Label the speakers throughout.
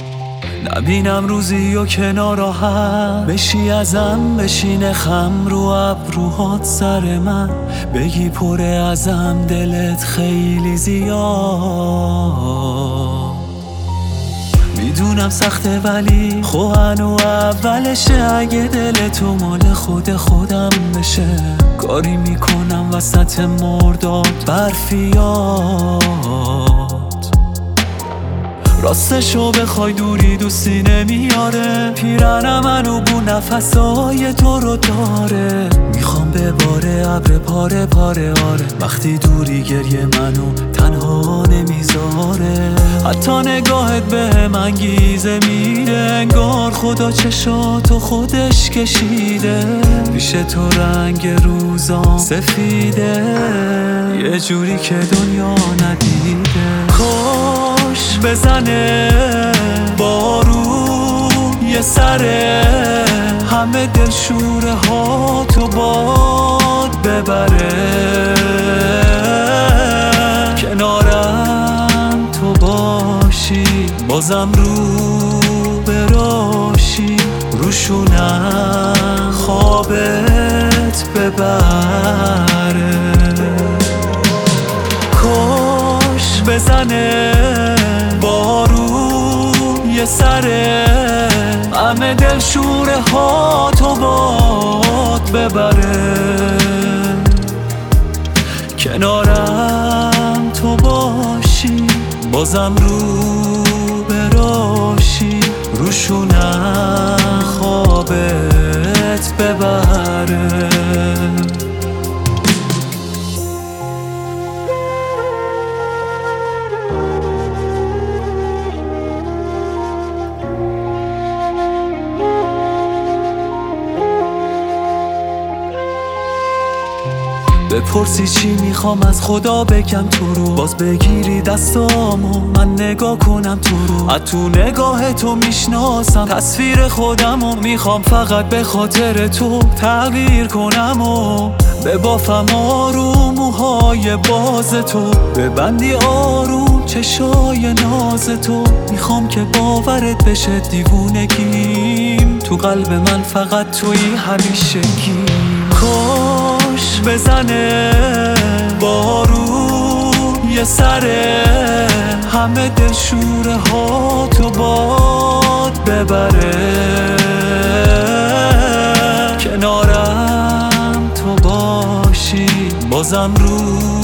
Speaker 1: نبینم روزی و کنار هم بشی ازم، بشینه خم رو ابروهات سر من، بگی پره ازم دلت خیلی زیاد. میدونم سخته ولی هنو اولشه، اگه دل تو مال خودم بشه کاری میکنم وسط مرداد برفیاد. راستشو بخوای دوری دوستی نمیاره، پیرن منو بو نفسای تو رو داره. میخوام بباره ابر پاره پاره آره، وقتی دوری گریه منو تنها نمیذاره. حتی نگاهت به من انگیزه میده، انگار خدا چشاتو خودش کشیده. پیش تو رنگ روزام سفیده، یه جوری که دنیا ندیده. کاش بزنه بارون یه سره، همه دلشوره ها تو باد ببره. کنارم تو باشی بازم رو براشی، روشونم خوابت ببره. کاش بزنه بارون یه سره، همه دلشوره ها تو باد ببره. کنارم تو باشی بازم رو براشی، روشونم خوابت ببره. بپرسی چی میخوام از خدا بگم تو رو، باز بگیری دستامو من نگاه کنم تو رو. از تو نگاه تو میشناسم تصویر خودمو، میخوام فقط به خاطر تو تغییر کنم و ببافم آروم موهای باز تو، ببندی آروم چشای ناز تو. میخوام که باورت بشه دیوونگیم، تو قلب من فقط تویی همیشگی. کاش بزنه بارون یه سره، همه دلشوره ها تو باد ببره. کنارم تو باشی بازم رو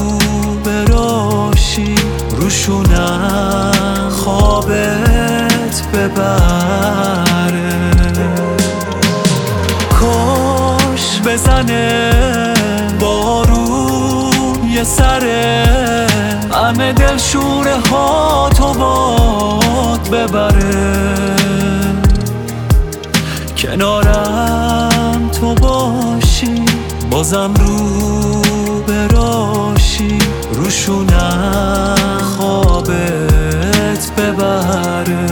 Speaker 1: براشی، روشونم خوابت ببره. کاش بزنه بارون یه سره، همه دلشوره ها تو باد ببره. کنارم تو باشی بازم رو براشی، روشونم خوابت ببره.